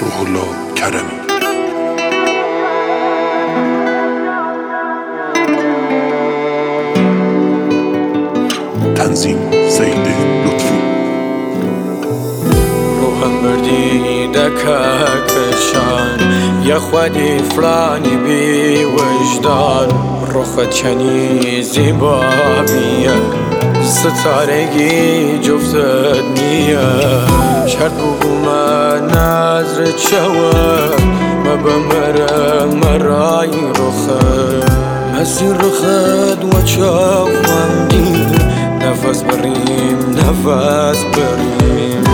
روح الله کرمی. تنظیم سید لطفی. روحم بردی دککشان یا خودی فلانی بی وجدان روخت چنی زیبا بیه ستارگی جفتت نیه شرط بگو من نظرت شود ما بمرم مرای روخت مسیر روخت و چاوم دید نفس بریم نفس بریم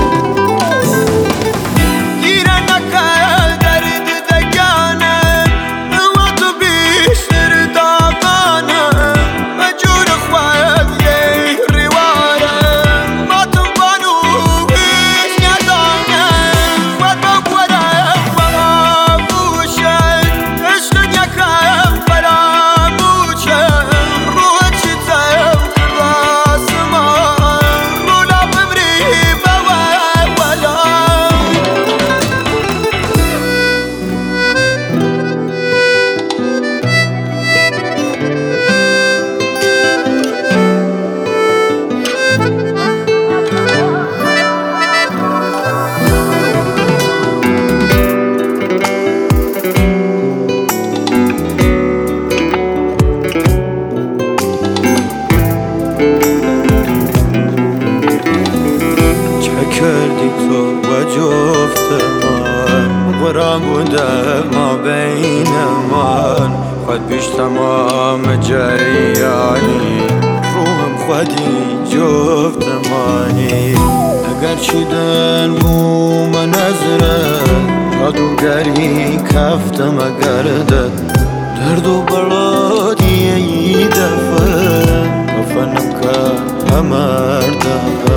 کردی تو و جفت من قرآن بوده ما بین من خود پیش تمام جریانی روحم خودی جفت منی اگر چیدن بو من نظرت جادوگری کفتم اگرده درد و بلادی ای دفن کفنم که همرده